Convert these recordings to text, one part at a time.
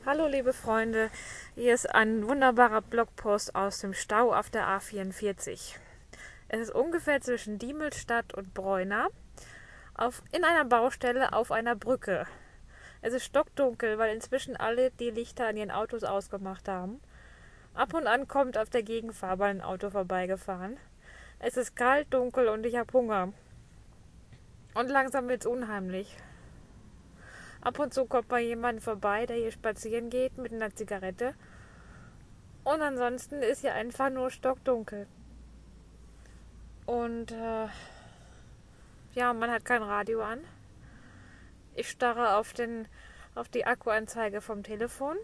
Hallo liebe Freunde, hier ist ein wunderbarer Blogpost aus dem Stau auf der A44. Es ist ungefähr zwischen Diemelstadt und Breuna in einer Baustelle auf einer Brücke. Es ist stockdunkel, weil inzwischen alle die Lichter an ihren Autos ausgemacht haben. Ab und an kommt auf der Gegenfahrbahn ein Auto vorbeigefahren. Es ist kalt, dunkel und ich habe Hunger. Und langsam wird es unheimlich. Ab und zu kommt mal jemand vorbei, der hier spazieren geht mit einer Zigarette. Und ansonsten ist hier einfach nur stockdunkel. Und ja, man hat kein Radio an. Ich starre auf die Akkuanzeige vom Telefon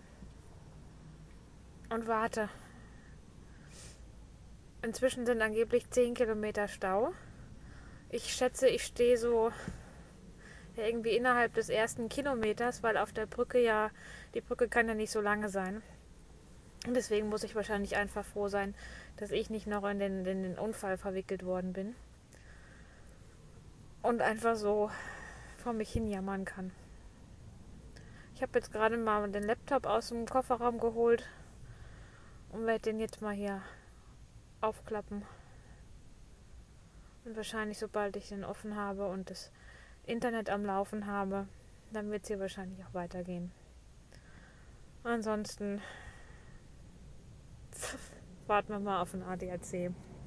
und warte. Inzwischen sind angeblich 10 Kilometer Stau. Ich schätze, ich stehe so irgendwie innerhalb des ersten Kilometers, weil auf der Brücke die Brücke kann ja nicht so lange sein. Und deswegen muss ich wahrscheinlich einfach froh sein, dass ich nicht noch in den Unfall verwickelt worden bin. Und einfach so vor mich hin jammern kann. Ich habe jetzt gerade mal den Laptop aus dem Kofferraum geholt und werde den jetzt mal hier aufklappen. Und wahrscheinlich, sobald ich den offen habe und das Internet am Laufen habe, dann wird es hier wahrscheinlich auch weitergehen. Ansonsten warten wir mal auf den ADAC.